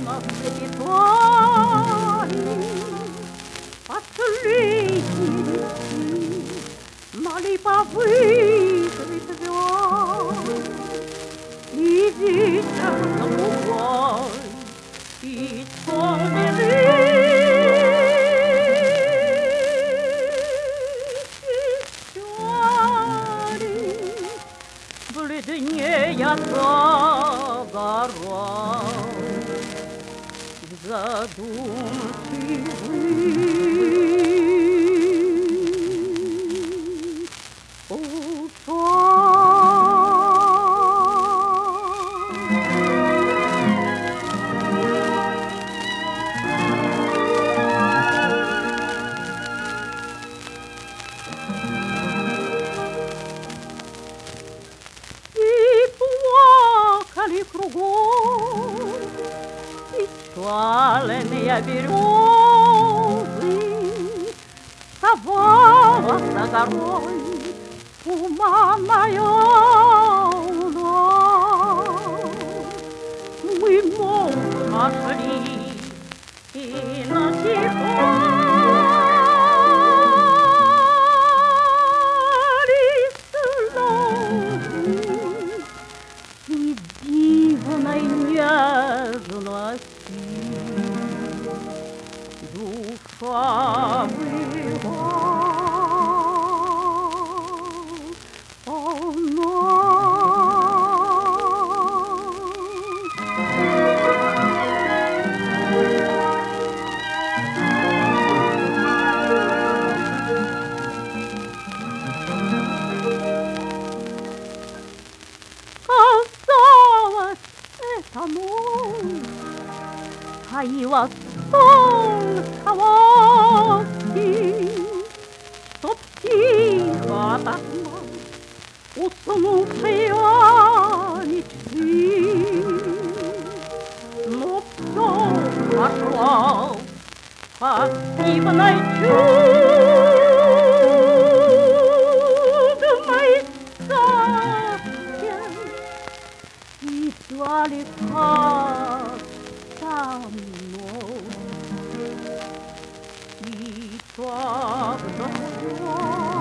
на тротуаре последние листы на липовых ветвях. И ветер голубой, и печали бледнея гора кругом печальные березы, совала за горой туманная луна. Мы молча шли и насекали слезы и дивной нежности. Душа была полна. Казалось, эта ночь таила столько ласки, чтоб тихо ото сна уснувшие мечты. Но все прошло пассивной чудной сказке, и далека со мной, и тогда